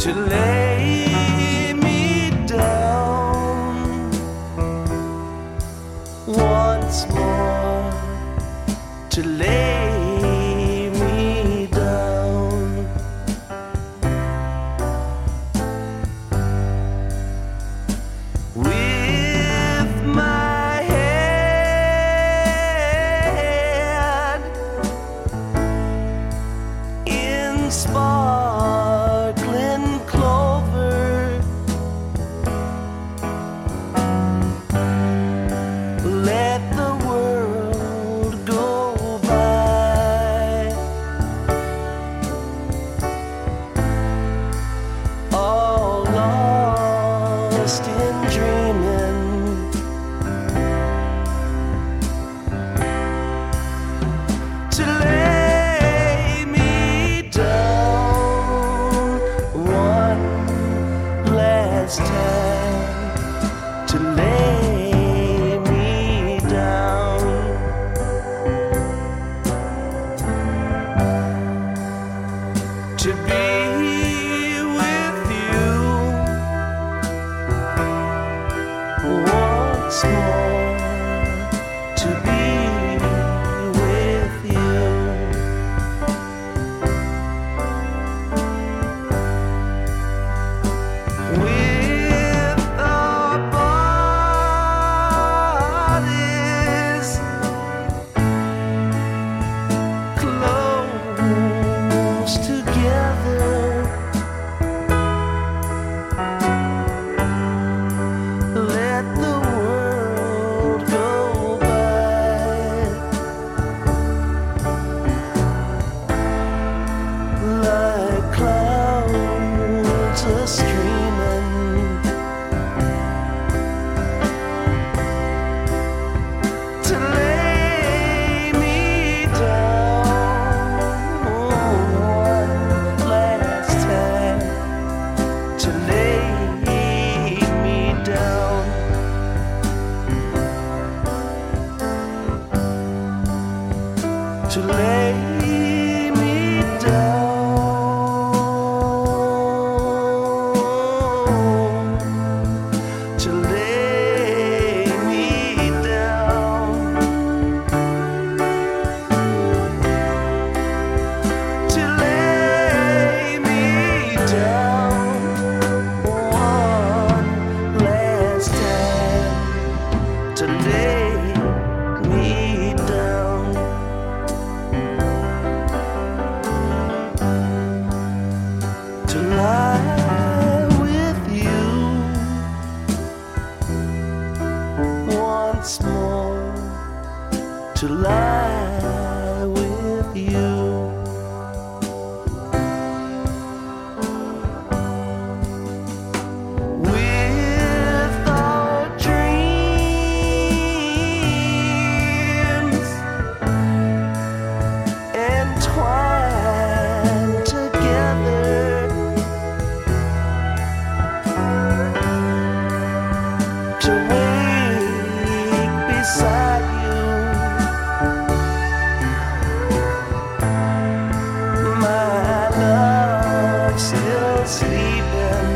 to lay me down once more, to lay me down. With my head in sparkling clover, let the world go by, all lost in dreaming, to lay me down one last time, to lay me down, to be with you once more, to be with you. With our bodies close together, let the world go by, like clouds are streaming, to lay me down one last time, to lay me down, to lay me down, to lay me down, to lay me down one last time, to lay me down, to lie with you once more, to lie with you. With our dreams entwined together, to wake beside you, my love still sleeping,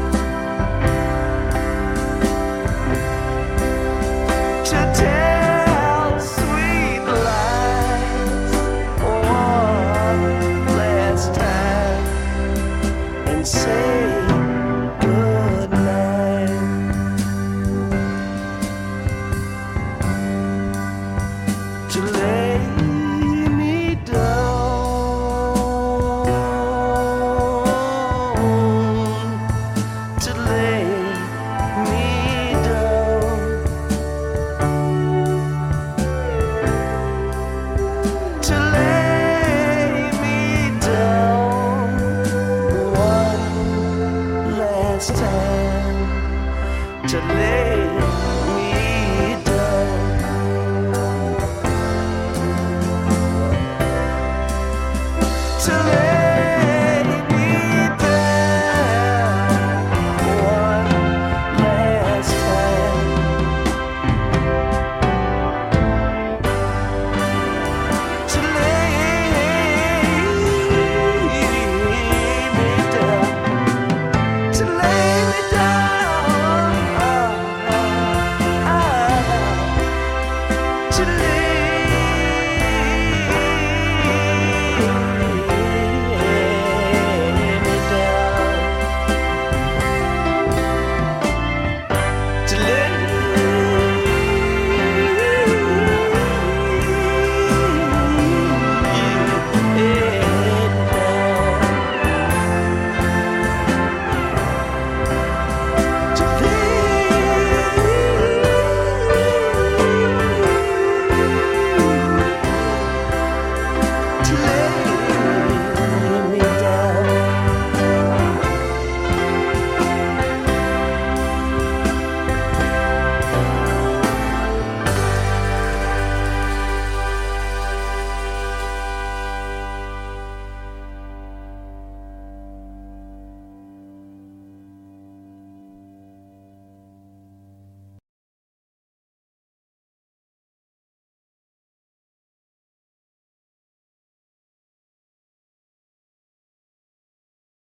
to tell sweet lies one last time and say good night, to lay me down, to lay me down, to lay me down one last time, to lay